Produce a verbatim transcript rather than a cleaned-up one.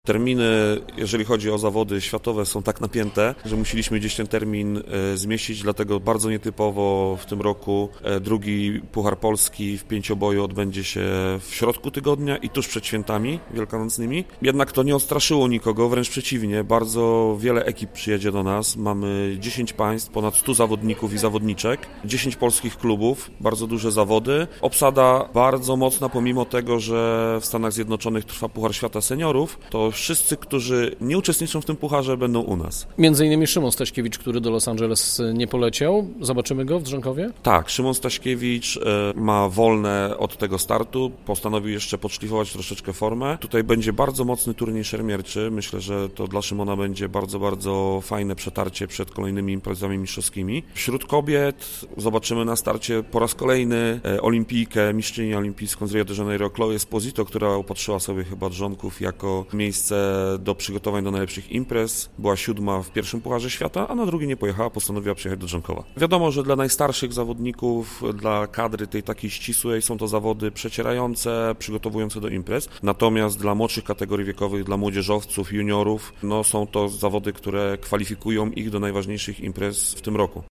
Terminy, jeżeli chodzi o zawody światowe, są tak napięte, że musieliśmy gdzieś ten termin zmieścić, dlatego bardzo nietypowo w tym roku drugi Puchar Polski w pięcioboju odbędzie się w środku tygodnia i tuż przed świętami wielkanocnymi. Jednak to nie odstraszyło nikogo, wręcz przeciwnie, bardzo wiele ekip przyjedzie do nas. Mamy dziesięć państw, ponad stu zawodników i zawodniczek, dziesięć polskich klubów, bardzo duże zawody. Obsada bardzo mocna, pomimo tego, że w Stanach Zjednoczonych trwa Puchar Świata Seniorów, to wszyscy, którzy nie uczestniczą w tym pucharze, będą u nas. Między innymi Szymon Staśkiewicz, który do Los Angeles nie poleciał. Zobaczymy go w Drzękowie? Tak, Szymon Staśkiewicz ma wolne od tego startu. Postanowił jeszcze podszlifować troszeczkę formę. Tutaj będzie bardzo mocny turniej szermierczy. Myślę, że to dla Szymona będzie bardzo, bardzo fajne przetarcie przed kolejnymi imprezami mistrzowskimi. Wśród kobiet zobaczymy na starcie po raz kolejny olimpijkę, mistrzynię olimpijską z Rio de Janeiro, Chloe Esposito, która upatrzyła sobie chyba Drzonków jako miejsce do przygotowań do najlepszych imprez. Była siódma w pierwszym Pucharze Świata, a na drugi nie pojechała, postanowiła przyjechać do Drzonkowa. Wiadomo, że dla najstarszych zawodników, dla kadry tej takiej ścisłej są to zawody przecierające, przygotowujące do imprez. Natomiast dla młodszych kategorii wiekowych, dla młodzieżowców, juniorów, no są to zawody, które kwalifikują ich do najważniejszych imprez w tym roku.